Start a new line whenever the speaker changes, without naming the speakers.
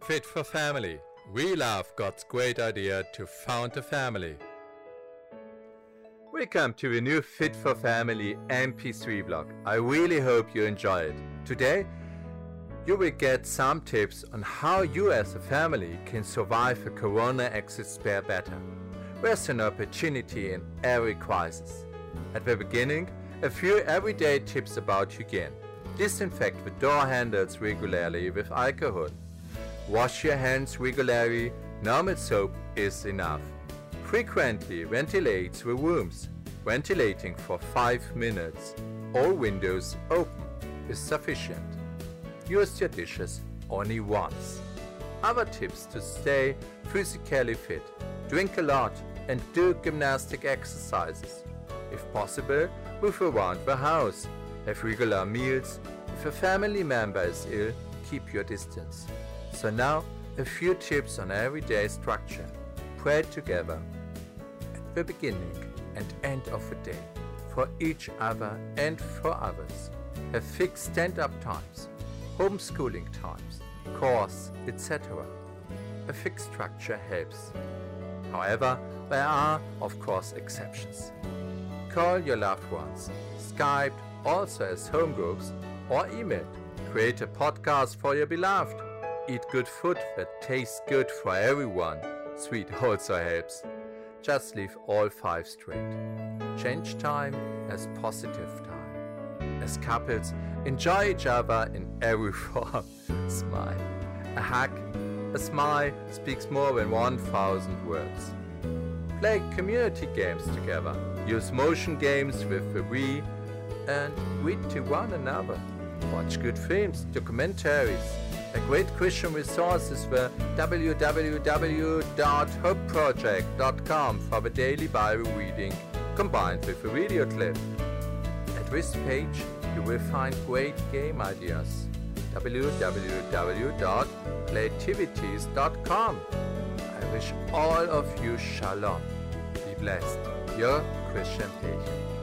Fit for Family. We love God's great idea to found a family. Welcome to a new Fit for Family MP3 blog. I really hope you enjoy it. Today, you will get some tips on how you as a family can survive a Corona exit scare better. There's an opportunity in every crisis. At the beginning, a few everyday tips about hygiene. Disinfect the door handles regularly with alcohol. Wash your hands regularly. Normal soap is enough. Frequently ventilate the rooms. Ventilating for 5 minutes. All windows open is sufficient. Use your dishes only once. Other tips to stay physically fit. Drink a lot and do gymnastic exercises. If possible, move around the house. Have regular meals. If a family member is ill, keep your distance. So now, a few tips on everyday structure. Pray together at the beginning and end of the day, for each other and for others. Have fixed stand-up times, homeschooling times, course, etc. A fixed structure helps. However, there are, of course, exceptions. Call your loved ones, Skype, also as home groups, or email. Create a podcast for your beloved. Eat good food that tastes good for everyone. Sweet also helps. Just leave all 5 straight. Change time as positive time. As couples, enjoy each other in every form. Smile. A hug, a smile speaks more than 1,000 words. Play community games together. Use motion games with the Wii and read to one another. Watch good films, documentaries. A great Christian resource is the www.hopeproject.com for the daily Bible reading combined with a video clip. At this page you will find great game ideas. www.playtivities.com. I wish all of you shalom. Be blessed. Your Christian Page.